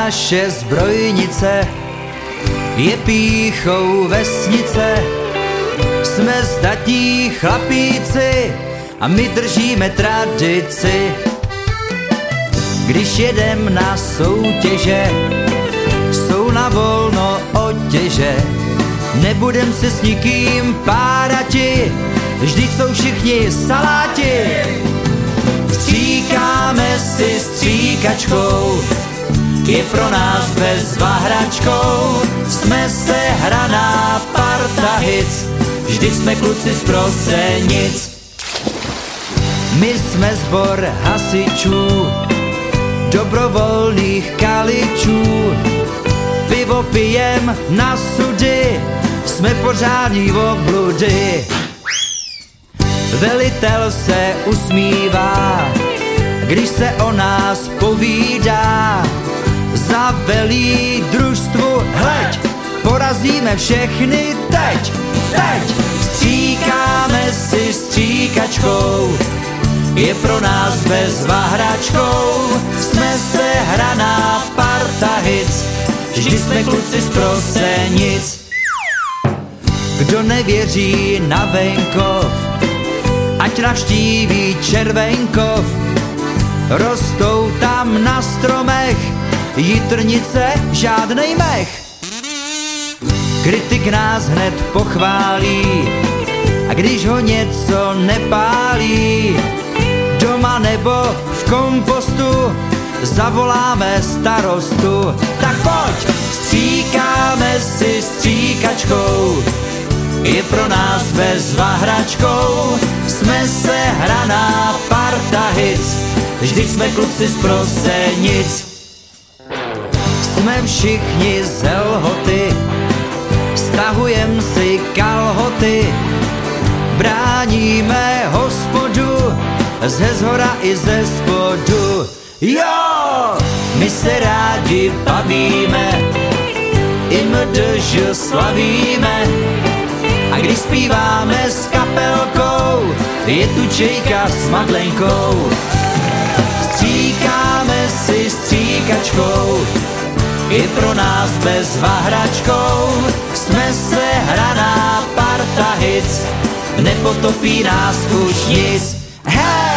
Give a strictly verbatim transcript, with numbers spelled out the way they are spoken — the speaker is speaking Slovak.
Naše zbrojnice je pýchou vesnice. Jsme zdatní chlapíci a my držíme tradici. Když jedem na soutěže, jsou na volno otěže. Nebudem se s nikým párati, vždyť jsou všichni saláti. Stříkáme si stříkačkou, je pro nás bezva hračkou. Jsme se hraná parta hic, vždyť jsme kluci z Prosenic. My jsme sbor hasičů, dobrovolných kaličů. Pivo pijem na sudy, jsme pořádní obludy. Velitel se usmívá, když se o nás povídá. Za velí družstvu hleď, porazíme všechny teď, teď. Stříkáme si stříkačkou, je pro nás bezva hračkou. Jsme se hraná parta hic, vždy jsme kluci z Prosenic. Kdo nevěří na venkov, ať navštíví Červenkov. Rostou tam na stromech jitrnice, žádnej mech. Kritik nás hned pochválí, a když ho něco nepálí, doma nebo v kompostu, zavoláme starostu. Tak pojď, stříkáme si stříkačkou, je pro nás bezva hračkou. Jsme se hraná parta hic, vždyť jsme kluci z Prosenic. Jsme všichni z Lhoty, stahujem si kalhoty. Bráníme hospodu, ze zhora i ze spodu. Jo, my se rádi bavíme, i mdž slavíme. A když zpíváme s kapelkou, je tu Čejka s Madlenkou. Stříkáme si stříkačkou, je pro nás bezva hračkou. Jsme se hraná parta hic, nepotopí nás už nic. Hej!